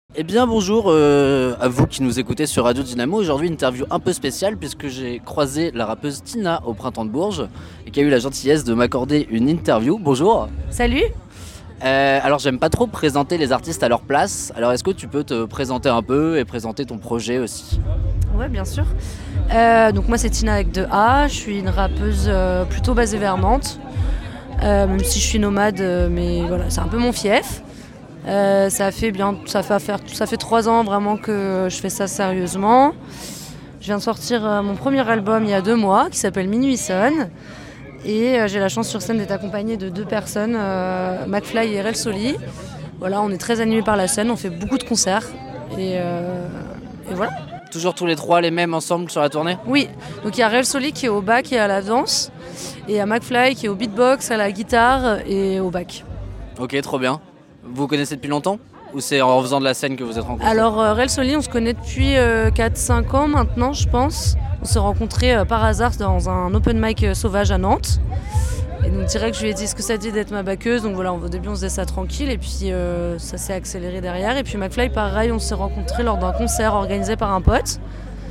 Eh bien bonjour à vous qui nous écoutez sur Radio Dynamo. Aujourd'hui interview un peu spéciale puisque j'ai croisé la rappeuse Tina au Printemps de Bourges et qui a eu la gentillesse de m'accorder une interview. Bonjour. Salut. Alors j'aime pas trop présenter les artistes à leur place. Alors est-ce que tu peux te présenter un peu et présenter ton projet aussi ? Ouais, bien sûr. Donc moi c'est Tina avec 2A. Je suis une rappeuse plutôt basée vers Nantes. Même si je suis nomade, mais voilà, c'est un peu mon fief. Ça fait 3 ans vraiment que je fais ça sérieusement. Je viens de sortir mon premier album il y a 2 mois qui s'appelle Minuit sonne. Et j'ai la chance sur scène d'être accompagnée de 2 personnes, McFly et Rel Soli. Voilà, on est très animés par la scène, on fait beaucoup de concerts. Et voilà. Toujours tous les 3 les mêmes ensemble sur la tournée ? Oui, donc il y a Rel Soli qui est au bac et à la danse. Et il y a McFly qui est au beatbox, à la guitare et au bac. Ok, trop bien. Vous vous connaissez depuis longtemps ? Ou c'est en faisant de la scène que vous êtes rencontrés ? Alors Rel Soli, on se connaît depuis 4-5 ans maintenant, je pense. On s'est rencontrés par hasard dans un open mic sauvage à Nantes. Et donc direct, je lui ai dit, est-ce que ça te dit d'être ma backeuse ? Donc voilà, au début, on faisait ça tranquille. Et puis ça s'est accéléré derrière. Et puis McFly, pareil, on s'est rencontrés lors d'un concert organisé par un pote.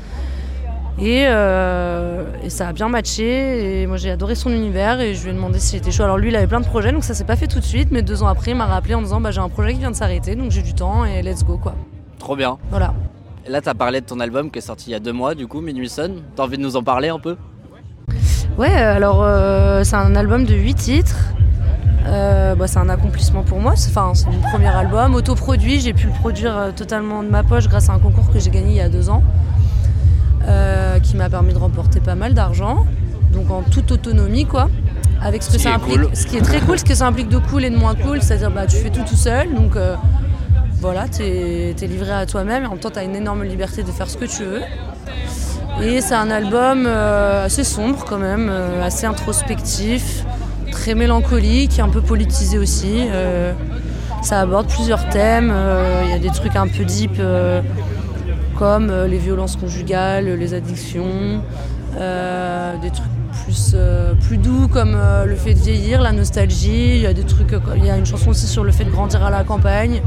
Et ça a bien matché. Et moi, j'ai adoré son univers. Et je lui ai demandé s'il était chaud. Alors lui, il avait plein de projets. Donc ça s'est pas fait tout de suite. Mais 2 ans après, il m'a rappelé en disant, j'ai un projet qui vient de s'arrêter. Donc j'ai du temps et let's go, quoi. Trop bien. Voilà. Et là, t'as parlé de ton album qui est sorti il y a 2 mois, du coup, Minuit sonne. T'as envie de nous en parler un peu ? Ouais, alors c'est un album de 8 titres. C'est un accomplissement pour moi. C'est mon premier album, autoproduit. J'ai pu le produire totalement de ma poche grâce à un concours que j'ai gagné il y a 2 ans, qui m'a permis de remporter pas mal d'argent. Donc en toute autonomie, quoi. Avec ce que ça implique. Cool. Ce qui est très cool, ce que ça implique de cool et de moins cool. C'est-à-dire tu fais tout seul. Donc voilà, t'es livré à toi-même. Et en même temps, t'as une énorme liberté de faire ce que tu veux. Et c'est un album assez sombre quand même, assez introspectif, très mélancolique, un peu politisé aussi. Ça aborde plusieurs thèmes. Il y a des trucs un peu deep comme les violences conjugales, les addictions, des trucs plus doux comme le fait de vieillir, la nostalgie. Il y a une chanson aussi sur le fait de grandir à la campagne.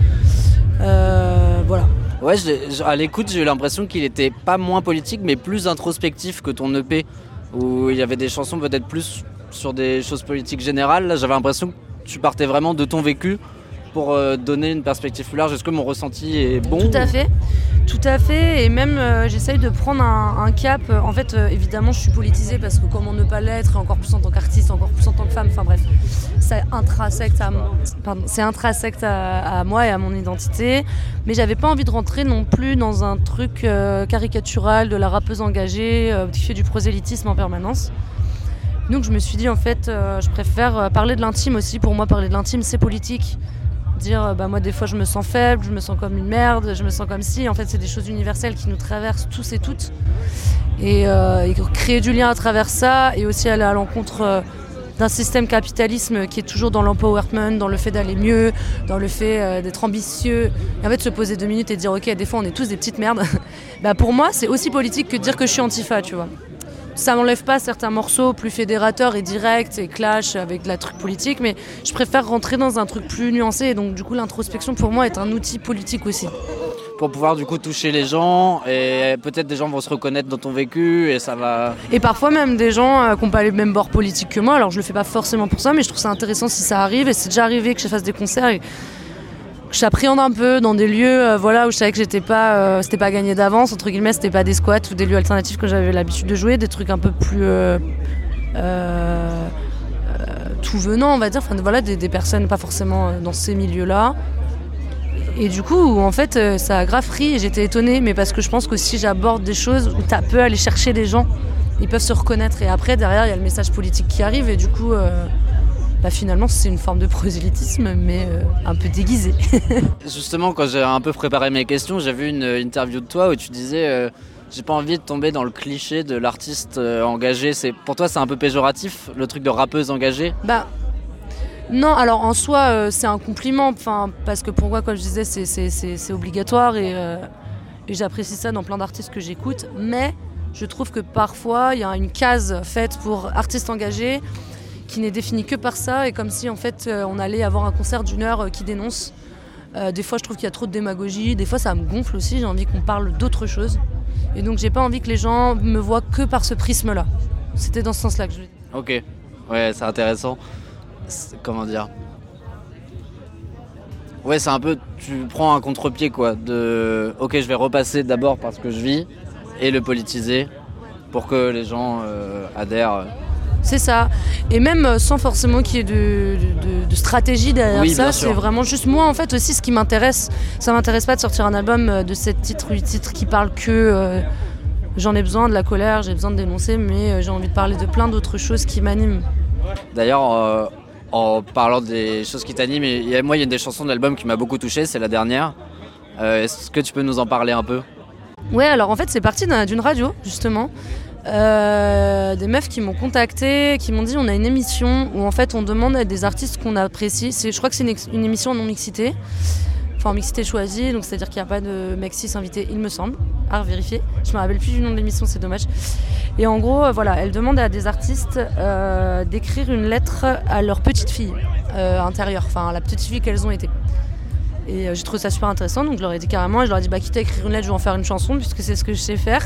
Voilà. Ouais, à l'écoute, j'ai eu l'impression qu'il était pas moins politique, mais plus introspectif que ton EP, où il y avait des chansons peut-être plus sur des choses politiques générales. Là, j'avais l'impression que tu partais vraiment de ton vécu pour donner une perspective plus large. Est-ce que mon ressenti est bon ? Tout à fait. Et même, j'essaye de prendre un cap. En fait, évidemment, je suis politisée parce que comment ne pas l'être, et encore plus en tant qu'artiste, encore plus en tant que femme. Enfin bref, c'est intrinsèque à moi et à mon identité. Mais j'avais pas envie de rentrer non plus dans un truc caricatural de la rappeuse engagée qui fait du prosélytisme en permanence. Donc je me suis dit, en fait, je préfère parler de l'intime aussi. Pour moi, parler de l'intime, c'est politique. Dire moi des fois je me sens faible, je me sens comme une merde, je me sens comme si, en fait c'est des choses universelles qui nous traversent tous et toutes, et créer du lien à travers ça, et aussi aller à l'encontre d'un système capitalisme qui est toujours dans l'empowerment, dans le fait d'aller mieux, dans le fait d'être ambitieux, et en fait se poser 2 minutes et dire ok, des fois on est tous des petites merdes. Pour moi c'est aussi politique que de dire que je suis antifa, tu vois. Ça m'enlève pas certains morceaux plus fédérateurs et directs et clash avec de la truc politique, mais je préfère rentrer dans un truc plus nuancé, et donc du coup l'introspection pour moi est un outil politique aussi. Pour pouvoir du coup toucher les gens, et peut-être des gens vont se reconnaître dans ton vécu et ça va... Et parfois même des gens qui n'ont pas les mêmes bords politiques que moi, alors je le fais pas forcément pour ça, mais je trouve ça intéressant si ça arrive, et c'est déjà arrivé que je fasse des concerts et que j'appréhende un peu dans des lieux où je savais que c'était pas gagné d'avance, entre guillemets, c'était pas des squats ou des lieux alternatifs que j'avais l'habitude de jouer, des trucs un peu plus tout venant, on va dire, des personnes pas forcément dans ces milieux-là. Et du coup, en fait, ça a grave pris et j'étais étonnée, mais parce que je pense que si j'aborde des choses où tu peux aller chercher les gens, ils peuvent se reconnaître, et après, derrière, il y a le message politique qui arrive, et du coup... finalement c'est une forme de prosélytisme, mais un peu déguisée. Justement, quand j'ai un peu préparé mes questions, j'ai vu une interview de toi où tu disais j'ai pas envie de tomber dans le cliché de l'artiste engagé. Pour toi c'est un peu péjoratif, le truc de rappeuse engagée ? Non, alors en soi c'est un compliment, parce que pour moi, comme je disais, c'est obligatoire, et j'apprécie ça dans plein d'artistes que j'écoute, mais je trouve que parfois il y a une case faite pour artiste engagé qui n'est défini que par ça, et comme si en fait on allait avoir un concert d'1 heure qui dénonce Des fois, je trouve qu'il y a trop de démagogie. Des fois, ça me gonfle aussi. J'ai envie qu'on parle d'autre chose. Et donc, j'ai pas envie que les gens me voient que par ce prisme-là. C'était dans ce sens-là que je... Ok, ouais, c'est intéressant. Comment dire ? Ouais, c'est un peu, tu prends un contre-pied, quoi. Ok, je vais repasser d'abord par ce que je vis et le politiser pour que les gens adhèrent. C'est ça. Et même sans forcément qu'il y ait de stratégie derrière ça, c'est vraiment juste moi en fait aussi ce qui m'intéresse. Ça m'intéresse pas de sortir un album de 7 titres, 8 titres qui parlent que j'en ai besoin de la colère, j'ai besoin de dénoncer, mais j'ai envie de parler de plein d'autres choses qui m'animent. D'ailleurs, en parlant des choses qui t'animent, moi il y a une des chansons de l'album qui m'a beaucoup touché, c'est la dernière. Est-ce que tu peux nous en parler un peu ? Ouais, alors en fait c'est parti d'une radio justement. Des meufs qui m'ont contacté, qui m'ont dit on a une émission où en fait on demande à des artistes qu'on apprécie. Je crois que c'est une émission en non-mixité, enfin en mixité choisie, donc c'est-à-dire qu'il n'y a pas de mec cis invité, il me semble, à vérifier. Je me rappelle plus du nom de l'émission, c'est dommage. Et en gros, voilà, elle demande à des artistes d'écrire une lettre à leur petite fille intérieure, enfin la petite fille qu'elles ont été. Et j'ai trouvé ça super intéressant, donc je leur ai dit carrément, et je leur ai dit quitte à écrire une lettre, je vais en faire une chanson puisque c'est ce que je sais faire.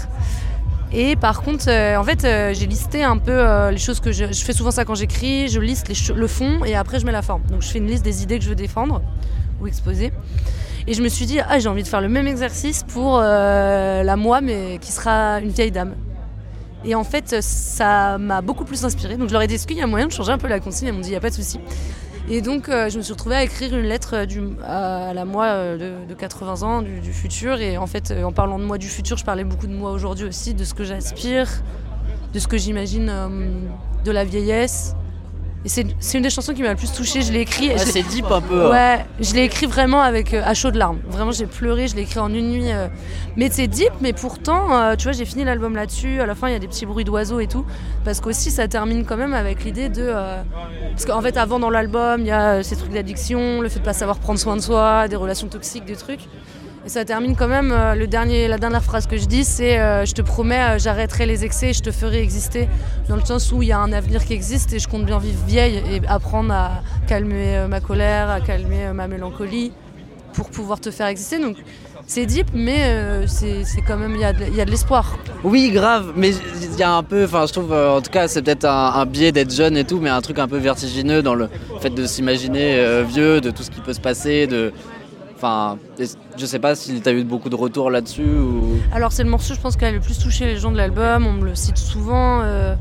Et par contre, en fait, j'ai listé un peu les choses que je fais souvent ça quand j'écris, je liste le fond et après je mets la forme. Donc je fais une liste des idées que je veux défendre ou exposer. Et je me suis dit, j'ai envie de faire le même exercice pour la moi, mais qui sera une vieille dame. Et en fait, ça m'a beaucoup plus inspirée. Donc je leur ai dit, est-ce qu'il y a moyen de changer un peu la consigne ? Elles m'ont dit, il n'y a pas de souci. Et donc, je me suis retrouvée à écrire une lettre à la moi de 80 ans, du futur. Et en fait, en parlant de moi du futur, je parlais beaucoup de moi aujourd'hui aussi, de ce que j'aspire, de ce que j'imagine de la vieillesse. Et c'est une des chansons qui m'a le plus touchée. Je l'ai écrit. C'est deep un peu. Ouais, je l'ai écrit vraiment avec à chaudes larmes. Vraiment, j'ai pleuré. Je l'ai écrit en une nuit. Mais c'est deep. Mais pourtant, tu vois, j'ai fini l'album là-dessus. À la fin, il y a des petits bruits d'oiseaux et tout. Parce qu'aussi, ça termine quand même avec l'idée de. Parce qu'en fait, avant dans l'album, il y a ces trucs d'addiction, le fait de pas savoir prendre soin de soi, des relations toxiques, des trucs. Et ça termine quand même, la dernière phrase que je dis, c'est je te promets, j'arrêterai les excès et je te ferai exister. Dans le sens où il y a un avenir qui existe et je compte bien vivre vieille et apprendre à calmer ma colère, à calmer ma mélancolie pour pouvoir te faire exister. Donc c'est deep, mais c'est quand même, il y a de l'espoir. Oui, grave, mais il y a un peu, enfin je trouve, en tout cas c'est peut-être un biais d'être jeune et tout, mais un truc un peu vertigineux dans le fait de s'imaginer vieux, de tout ce qui peut se passer, Enfin, je sais pas si tu as eu beaucoup de retours là-dessus ou... Alors c'est le morceau, je pense, qui a le plus touché les gens de l'album. On me le cite souvent.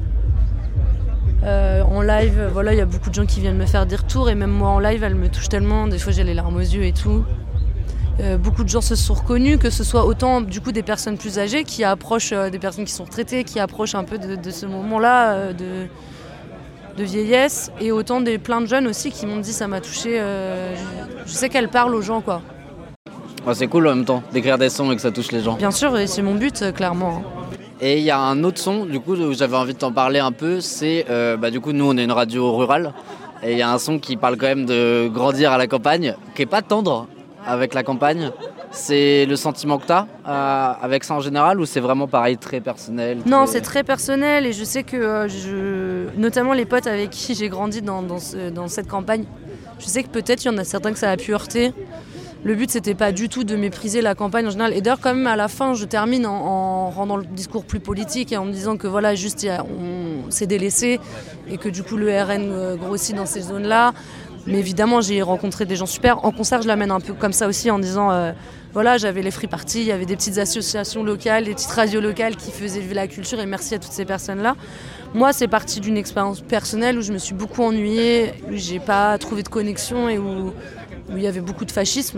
En live, voilà, il y a beaucoup de gens qui viennent me faire des retours. Et même moi en live, elle me touche tellement. Des fois, j'ai les larmes aux yeux et tout. Beaucoup de gens se sont reconnus, que ce soit autant du coup des personnes plus âgées qui approchent des personnes qui sont retraitées, qui approchent un peu de ce moment-là de vieillesse, et autant plein de jeunes aussi qui m'ont dit ça m'a touché. Je sais qu'elle parle aux gens, quoi. Ouais, c'est cool en même temps d'écrire des sons et que ça touche les gens. Bien sûr, et c'est mon but, clairement. Et il y a un autre son, du coup, où j'avais envie de t'en parler un peu, c'est, du coup, nous, on est une radio rurale, et il y a un son qui parle quand même de grandir à la campagne, qui est pas tendre avec la campagne. C'est le sentiment que t'as avec ça en général, ou c'est vraiment pareil, très personnel ? Non, c'est très personnel, et je sais que, notamment les potes avec qui j'ai grandi dans cette campagne, je sais que peut-être il y en a certains que ça a pu heurter. Le but, c'était pas du tout de mépriser la campagne en général. Et d'ailleurs, quand même, à la fin, je termine en rendant le discours plus politique et en me disant que voilà, juste, on s'est délaissé et que du coup, le RN grossit dans ces zones-là. Mais évidemment, j'ai rencontré des gens super. En concert, je l'amène un peu comme ça aussi en disant voilà, j'avais les free parties, il y avait des petites associations locales, des petites radios locales qui faisaient vivre la culture, et merci à toutes ces personnes-là. Moi, c'est parti d'une expérience personnelle où je me suis beaucoup ennuyée, où j'ai pas trouvé de connexion et où il y avait beaucoup de fascisme.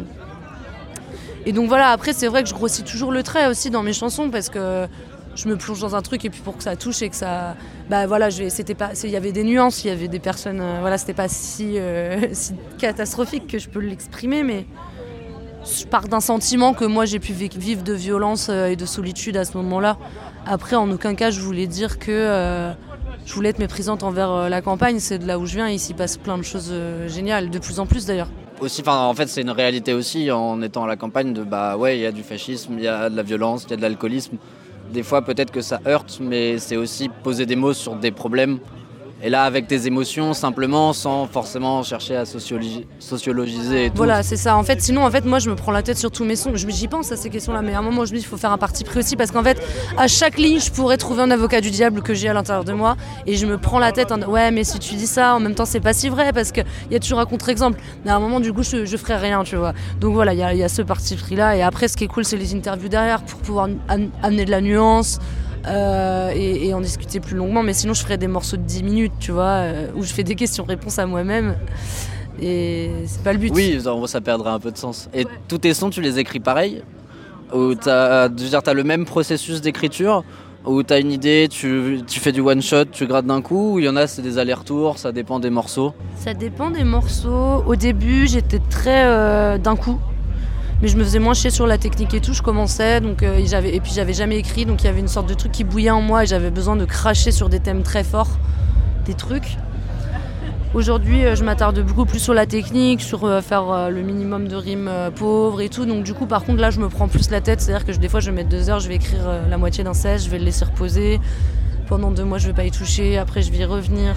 Et donc voilà, après c'est vrai que je grossis toujours le trait aussi dans mes chansons parce que je me plonge dans un truc et puis pour que ça touche et que ça... Bah voilà, il y avait des nuances, il y avait des personnes... voilà, c'était pas si catastrophique que je peux l'exprimer, mais je pars d'un sentiment que moi j'ai pu vivre de violence et de solitude à ce moment-là. Après, en aucun cas, je voulais dire que... je voulais être méprisante envers la campagne, c'est de là où je viens, et il s'y passe plein de choses géniales, de plus en plus d'ailleurs. Aussi, en fait, c'est une réalité aussi en étant à la campagne il y a du fascisme, il y a de la violence, il y a de l'alcoolisme. Des fois, peut-être que ça heurte, mais c'est aussi poser des mots sur des problèmes Et là, avec tes émotions, simplement, sans forcément chercher à sociologiser et tout. Voilà, c'est ça. En fait, sinon, moi, je me prends la tête sur tous mes sons. J'y pense à ces questions-là, mais à un moment, je me dis qu'il faut faire un parti pris aussi, parce qu'en fait, à chaque ligne, je pourrais trouver un avocat du diable que j'ai à l'intérieur de moi, et je me prends la tête en ouais, mais si tu dis ça, en même temps, c'est pas si vrai, parce qu'il y a toujours un contre-exemple. Mais à un moment, du coup, je ferai rien, tu vois. Donc voilà, il y a ce parti pris-là, et après, ce qui est cool, c'est les interviews derrière pour pouvoir amener de la nuance. Et en discuter plus longuement, mais sinon je ferais des morceaux de 10 minutes, tu vois, où je fais des questions-réponses à moi-même, et c'est pas le but. Oui, ça perdrait un peu de sens. Et tous tes sons, tu les écris pareil, ou t'as le même processus d'écriture, ou t'as une idée, tu fais du one-shot, tu grattes d'un coup, ou il y en a, c'est des allers-retours, ça dépend des morceaux? Ça dépend des morceaux. Au début, j'étais très d'un coup, mais je me faisais moins chier sur la technique et tout, je commençais, donc, et puis j'avais jamais écrit, donc il y avait une sorte de truc qui bouillait en moi et j'avais besoin de cracher sur des thèmes très forts, des trucs. Aujourd'hui, je m'attarde beaucoup plus sur la technique, sur faire le minimum de rimes pauvres et tout, donc du coup par contre là je me prends plus la tête, c'est-à-dire que des fois je vais mettre 2 heures, je vais écrire la moitié d'un 16, je vais le laisser reposer, pendant 2 mois je vais pas y toucher, après je vais y revenir.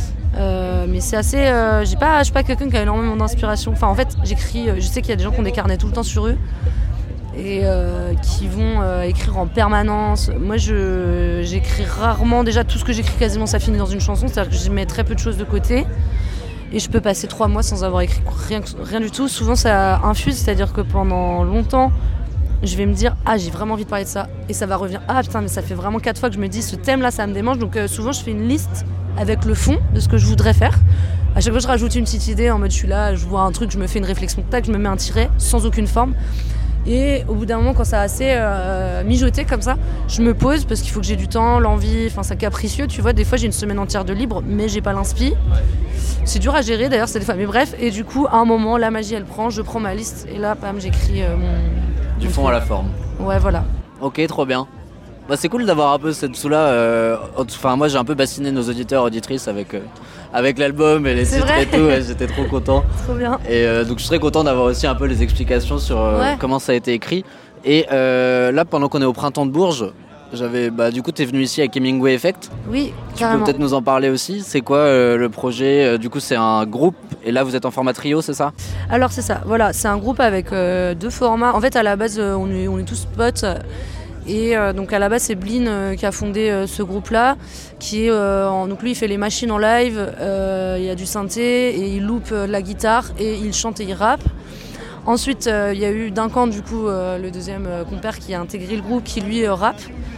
Mais c'est assez. Je suis pas quelqu'un qui a énormément d'inspiration. Enfin, en fait, j'écris. Je sais qu'il y a des gens qui ont des carnets tout le temps sur eux et qui vont écrire en permanence. Moi, j'écris rarement. Déjà, tout ce que j'écris, quasiment, ça finit dans une chanson. C'est-à-dire que je mets très peu de choses de côté. Et je peux passer 3 mois sans avoir écrit rien du tout. Souvent, ça infuse. C'est-à-dire que pendant longtemps, je vais me dire « Ah, j'ai vraiment envie de parler de ça. » Et ça va revenir « Ah, putain, mais ça fait vraiment 4 fois que je me dis ce thème-là, ça me démange. » Donc, souvent, je fais une liste avec le fond de ce que je voudrais faire. À chaque fois, je rajoute une petite idée en mode je suis là, je vois un truc, je me fais une réflexion, tac, je me mets un tiret sans aucune forme. Et au bout d'un moment, quand ça a assez mijoté comme ça, je me pose parce qu'il faut que j'ai du temps, l'envie, enfin c'est capricieux, tu vois. Des fois, j'ai une semaine entière de libre, mais j'ai pas l'inspi. C'est dur à gérer d'ailleurs, c'est des fois, mais bref. Et du coup, à un moment, la magie elle prend, je prends ma liste et là, bam, j'écris du fond à la forme. Ouais, voilà. Ok, trop bien. Bah, c'est cool d'avoir un peu cette sous-là. Enfin, moi j'ai un peu bassiné nos auditeurs, auditrices avec l'album et les titres et tout. Ouais, j'étais trop content. Trop bien. Et donc je serais content d'avoir aussi un peu les explications sur comment ça a été écrit. Et là, pendant qu'on est au Printemps de Bourges, du coup, t'es venu ici avec Hemingway Effect. Oui, Tu carrément. peux peut-être nous en parler aussi. C'est quoi le projet? Du coup, c'est un groupe. Et là, vous êtes en format trio, c'est ça? Alors c'est ça. Voilà, c'est un groupe avec 2 formats. En fait, à la base, on est tous potes. Et donc à la base c'est Blin qui a fondé ce groupe-là, qui est donc lui il fait les machines en live, il y a du synthé et il loupe la guitare et il chante et il rappe. Ensuite il y a eu Duncan du coup le deuxième compère qui a intégré le groupe qui lui rappe.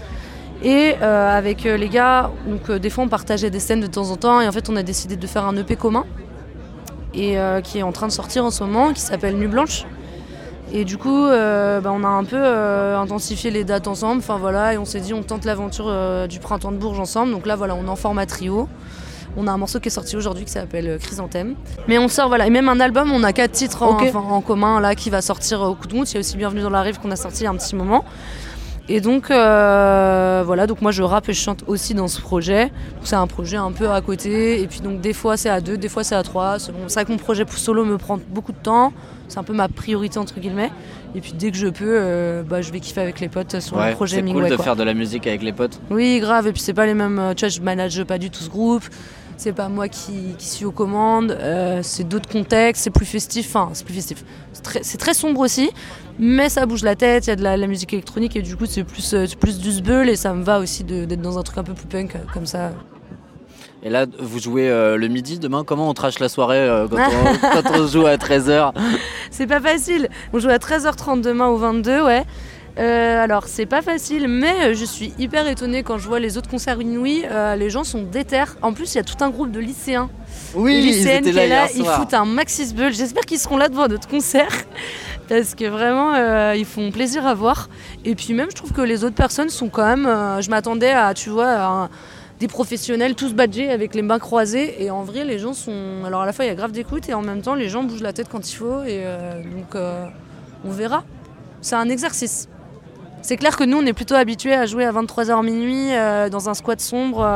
Et avec les gars, donc des fois on partageait des scènes de temps en temps et en fait on a décidé de faire un EP commun et qui est en train de sortir en ce moment, qui s'appelle Nuit Blanche. Et du coup, on a un peu intensifié les dates ensemble, enfin voilà, et on s'est dit on tente l'aventure du Printemps de Bourges ensemble. Donc là voilà, on est en format trio. On a un morceau qui est sorti aujourd'hui qui s'appelle Chrysanthème. Mais on sort voilà, et même un album, on a 4 titres en commun là qui va sortir au coup de mousse. Il y a aussi Bienvenue dans la Rive qu'on a sorti il y a un petit moment. Et donc voilà, donc moi je rappe et je chante aussi dans ce projet. Donc, c'est un projet un peu à côté. Et puis donc des fois c'est à 2, des fois c'est à 3. C'est vrai que mon projet solo me prend beaucoup de temps. C'est un peu ma priorité entre guillemets. Et puis dès que je peux, je vais kiffer avec les potes sur le projet Hemingway. C'est cool de faire de la musique avec les potes. Oui, grave. Et puis c'est pas les mêmes. Tu vois, je manage pas du tout ce groupe. C'est pas moi qui suis aux commandes. C'est d'autres contextes. C'est plus festif. Enfin, c'est plus festif. C'est très sombre aussi. Mais ça bouge la tête. Il y a de la musique électronique et du coup c'est plus du sbeul et ça me va aussi d'être dans un truc un peu plus punk comme ça. Et là, vous jouez le midi demain. Comment on trash la soirée quand on joue à 13h? C'est pas facile. On joue à 13h30 demain au 22, ouais. Alors, c'est pas facile, mais je suis hyper étonnée quand je vois les autres concerts inouïs. Les gens sont déter. En plus, il y a tout un groupe de lycéens. Oui, lycéennes ils étaient là, ils foutent un maxi sbeul. J'espère qu'ils seront là devant notre concert. Parce que vraiment, ils font plaisir à voir. Et puis même, je trouve que les autres personnes sont quand même... je m'attendais à, tu vois... des professionnels tous badgés avec les mains croisées et en vrai les gens sont... Alors à la fois il y a grave d'écoute et en même temps les gens bougent la tête quand il faut et donc on verra. C'est un exercice. C'est clair que nous on est plutôt habitués à jouer à 23h minuit dans un squat sombre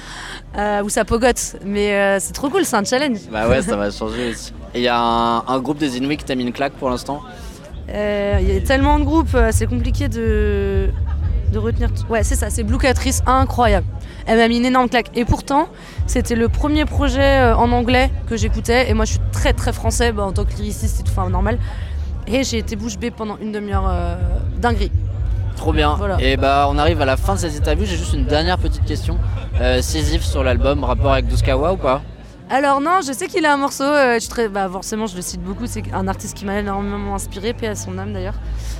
où ça pogote mais c'est trop cool, c'est un challenge. Bah ouais, ça va changer aussi. Et il y a un groupe des Inuits qui t'a mis une claque pour l'instant? Il y a tellement de groupes, c'est compliqué de retenir. Ouais, c'est ça, c'est Blue Catrice, incroyable. Elle m'a mis une énorme claque. Et pourtant, c'était le premier projet en anglais que j'écoutais. Et moi, je suis très très français en tant que lyriciste et tout, enfin normal. Et j'ai été bouche bée pendant une demi-heure dinguerie. Trop bien. Voilà. Et on arrive à la fin de cette interview. J'ai juste une dernière petite question. Sisyphe sur l'album, rapport avec Douskawa ou pas? Alors non, je sais qu'il a un morceau, forcément je le cite beaucoup, c'est un artiste qui m'a énormément inspiré, paix à son âme d'ailleurs.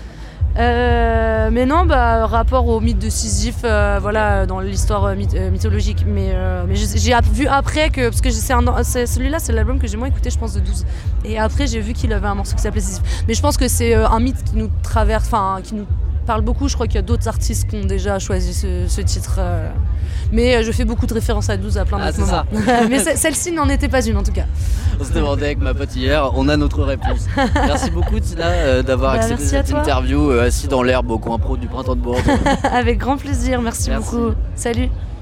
Mais non, rapport au mythe de Sisyphe, dans l'histoire mythologique. Mais j'ai vu après que, parce que celui-là c'est l'album que j'ai moins écouté, je pense, de 12. Et après j'ai vu qu'il avait un morceau qui s'appelait Sisyphe. Mais je pense que c'est un mythe qui nous traverse, qui nous parle beaucoup. Je crois qu'il y a d'autres artistes qui ont déjà choisi ce titre. Mais je fais beaucoup de références à 12 à plein d'autres moments. Mais celle-ci n'en était pas une en tout cas. On se demandait avec ma pote hier, on a notre réponse. Merci beaucoup Tina d'avoir accepté cette interview assis dans l'herbe au coin pro du Printemps de Bourges. Avec grand plaisir, merci beaucoup. Salut.